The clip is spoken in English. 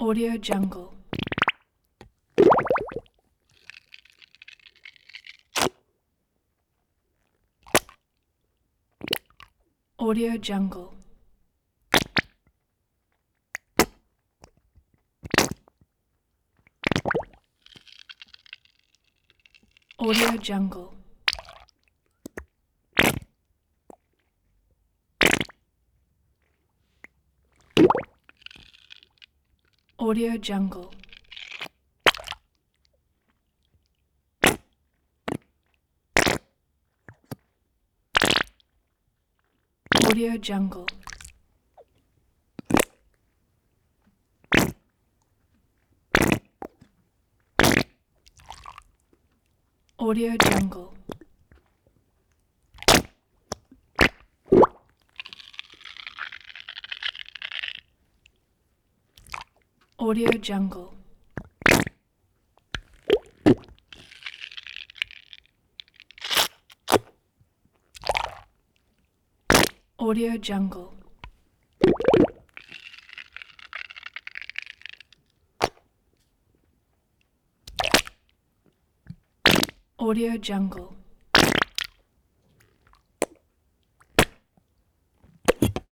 Audio Jungle. Audio Jungle. Audio Jungle. Audio Jungle. Audio Jungle. Audio Jungle. Audio Jungle. Audio Jungle. Audio Jungle.